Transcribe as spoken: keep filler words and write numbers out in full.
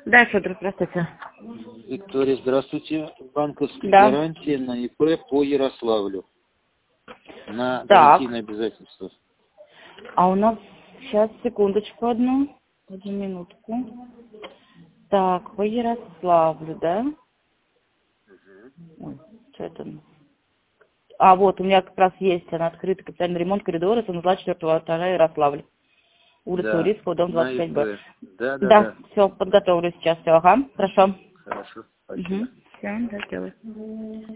Да, Федор, здравствуйте. Виктория, здравствуйте. Банковская Да. гарантия на ИП по Ярославлю. На Так. гарантийные обязательства. А у нас сейчас, секундочку одну. Одну минутку. Так, по Ярославлю, да? Ой, что это? А, вот, у меня как раз есть, она открыта, капитальный ремонт коридора, санузла четвёртого этажа, Ярославль. Улица Да. Урицкого, дом На двадцать пять Б. ИП. Да, да, Да, да. все, подготовлю сейчас, все, ага, хорошо. Хорошо. Спасибо. Угу. Все, да, делай.